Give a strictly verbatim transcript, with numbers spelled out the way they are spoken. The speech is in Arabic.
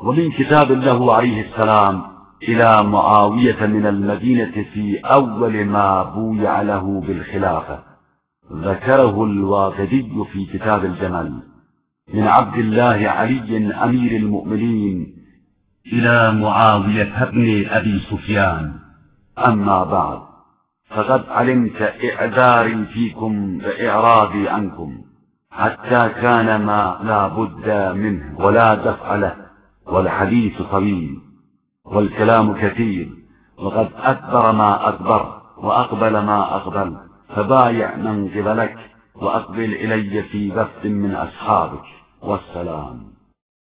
ومن كتاب له عليه السلام إلى معاوية من المدينة في أول ما بويع له بالخلافة، ذكره الواقدي في كتاب الجمل، من عبد الله علي أمير المؤمنين إلى معاوية بن أبي سفيان. أما بعد، فقد علمت إعذاري فيكم وإعراضي عنكم، حتى كان ما لا بد منه ولا دفع له، والحديث طويل والكلام كثير، وقد أدبر ما أدبر وأقبل ما أقبل، فبايع من قبلك وأقبل إلي في وفد من أصحابك، والسلام.